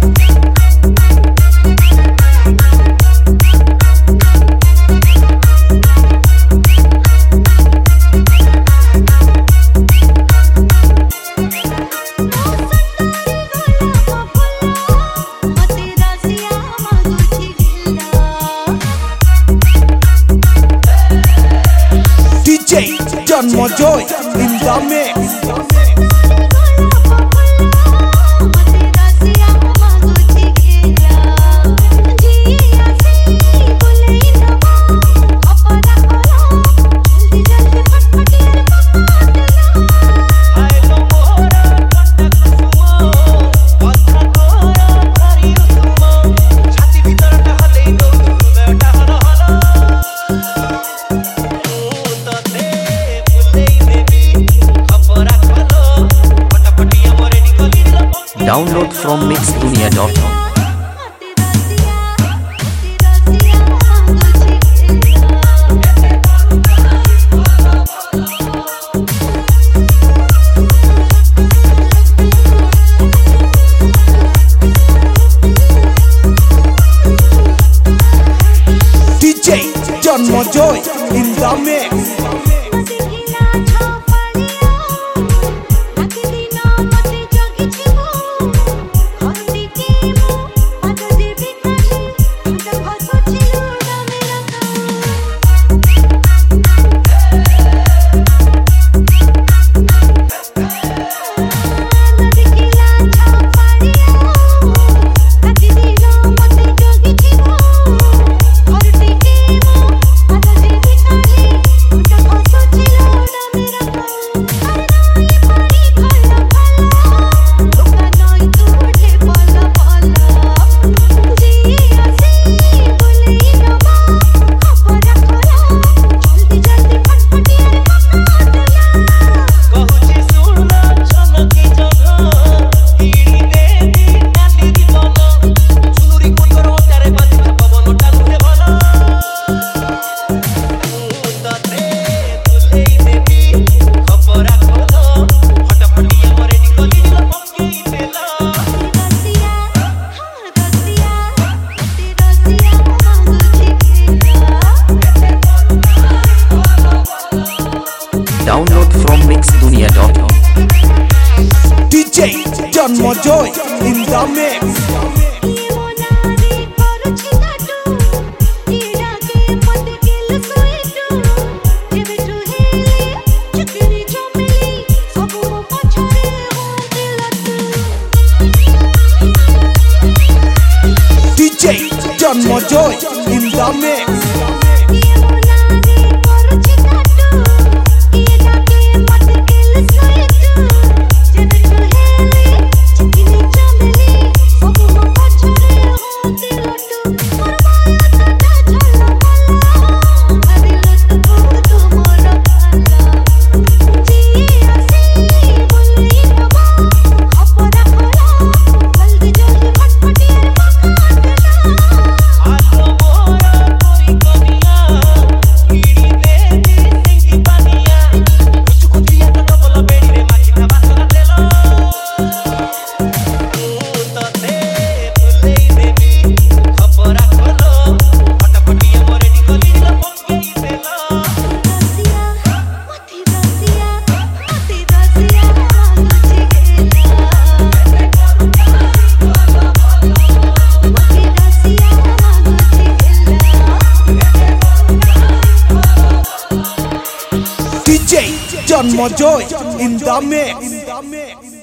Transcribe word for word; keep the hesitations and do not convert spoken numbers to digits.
Jumbo Joy in the mix. Download from mix dunia dot com. D J Jumbo Joy in the mix. Download from mix dunia dot com. D J Jumbo Joy in the mix. D J Jumbo Joy in the mix. D J Jumbo Joy in the mix.